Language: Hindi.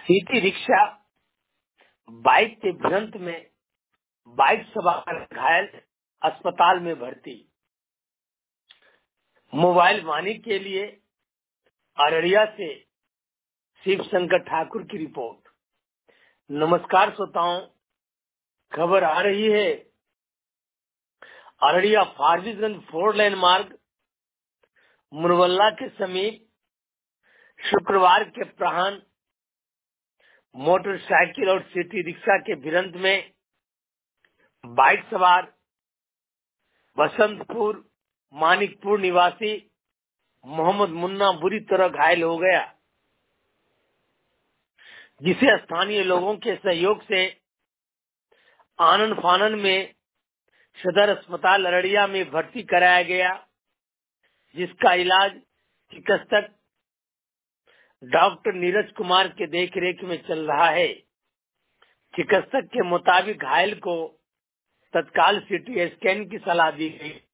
सिटी रिक्शा बाइक के भिड़ंत में बाइक सवार घायल, अस्पताल में भर्ती। मोबाइल वाणी के लिए अररिया से शिव शंकर ठाकुर की रिपोर्ट। नमस्कार श्रोताओं, खबर आ रही है अररिया फारबिसगंज 4 लेन मार्ग मुरवल्ला के समीप शुक्रवार के अपराह्न मोटरसाइकिल और सिटी रिक्शा के भिड़ंत में बाइक सवार बसंतपुर मानिकपुर निवासी मोहम्मद मुन्ना बुरी तरह घायल हो गया, जिसे स्थानीय लोगों के सहयोग से आनन फानन में सदर अस्पताल अररिया में भर्ती कराया गया, जिसका इलाज चिकित्सक डॉक्टर नीरज कुमार के देखरेख में चल रहा है। चिकित्सक के मुताबिक घायल को तत्काल सीटी स्कैन की सलाह दी गई।